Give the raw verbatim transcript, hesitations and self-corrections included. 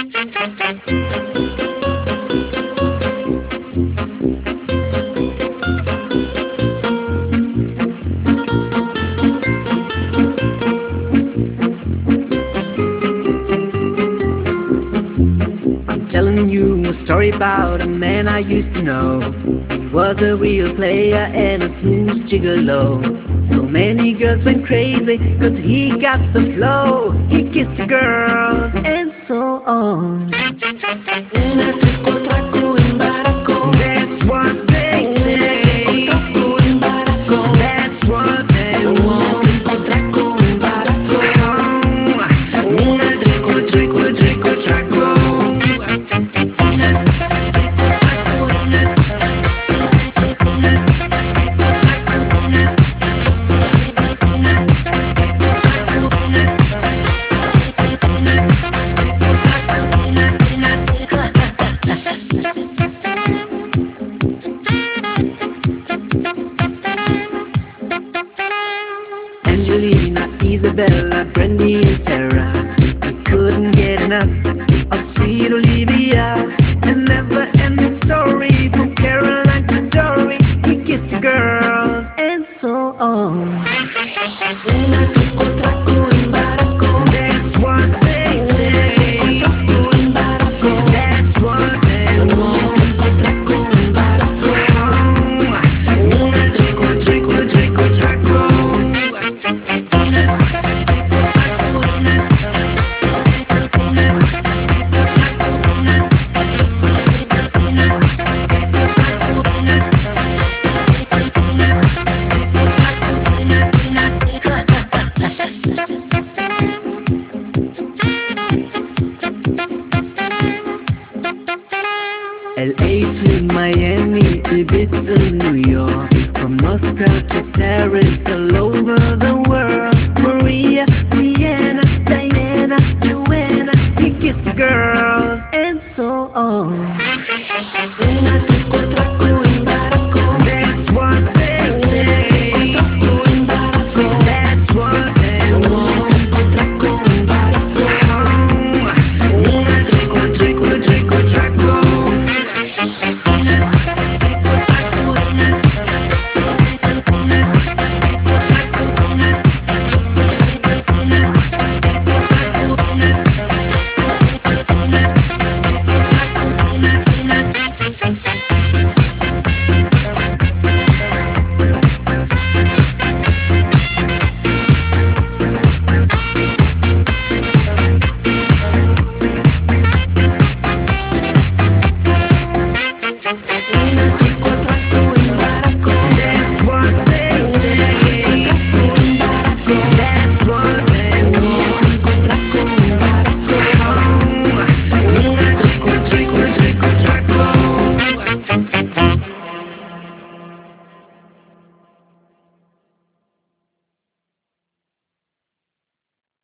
Telling you a story about a man I used to know. He was a real player and a smooth gigolo. So many girls went crazy cause he got the flow. He kissed the girls and so on. Una trico traco embaraco. That's what they say. Traco embaraco. That's what they want. Una trico traco embaraco. Una trico trico trico traco. Angelina, Isabella, Brandy and Sarah. I couldn't get enough of sweet Olivia. A never-ending story from Caroline to Dory. He kissed the girls and so on. Una trico traco embaraco. That's what they say. Traco embaraco. That's what they want. Traco embaraco. Una trico trico trico traco. L A to Miami, Ibiza, New York. From Moscow to Paris, all over the